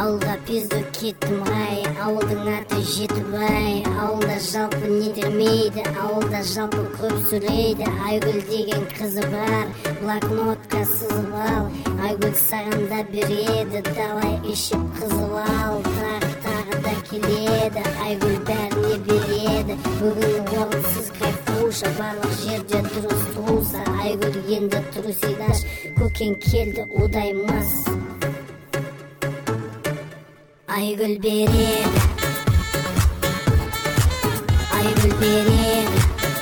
Ауылға пиздік кеттім ғай, ауылдың аты Жетібай. Ауылда жалпы недермейді, ауылда жалпы көп сөйлейді. Айгүл деген қызы бар, блокнотқа сызып ал. Айгүл саған да береді, давай ішіп қызып ал. Тағы да келеді, Айгүл бәріне береді. Бүгін орынсыз кайфуша, барлық жерде дұрыс туса. Айгүл енді трусидаш, көкен келді удаймас. Айгүл береді, Айгүл береді,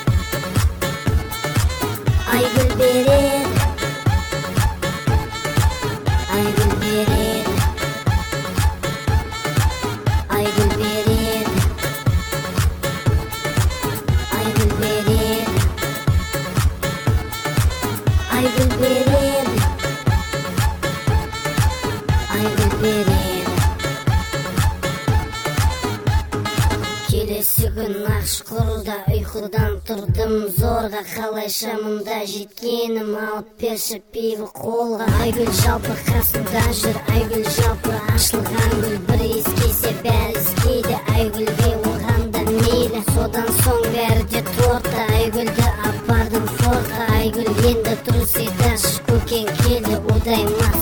Айгүл береді, Айгүл береді, Айгүл береді, Айгүл береді, Айгүл береді, Айгүл береді. Келесі күн Ақшұқырда ұйқыдан тұрдым зорға, қалайша мұнда жеткенім, алып берші пиво қолға. Айгүл жалпы қасында жүр, Айгүл жалпы ашылған гүл, бір ескесе бәрі ескейді. Айгүлге оған да мейлі, содан соң бәрі де торта. Айгүлді апардым фортқа, Айгүл енді трусидаш, көкен келді удаймас.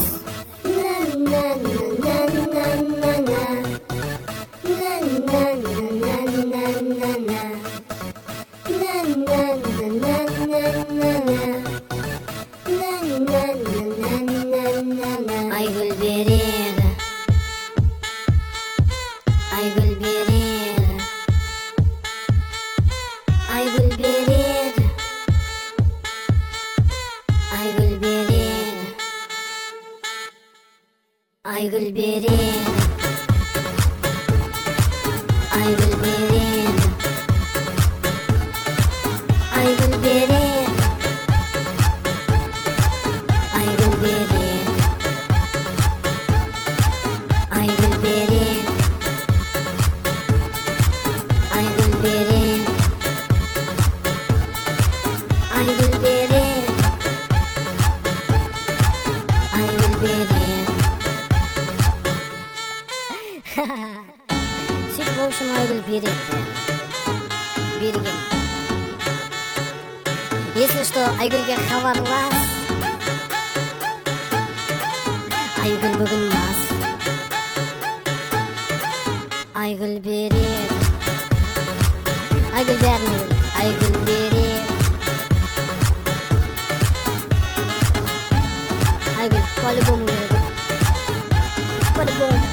Айгүл береді, Айгүл береді, Айгүл береді, Айгүл береді, Айгүл береді, Айгүл береді, Айгүл береді, Айгүл береді, Айгүл береді, Айгүл береді, Айгүл береді, Айгүл береді. Сөйтіп, в общем, Айгүл береді. Берген. Если что, Айгүлге хабарлас. Айгүл бүгін бас. Айгүл береді, Айгүл бәріне береді, Айгүл береді, Айгүл по-любому береді, по-любому.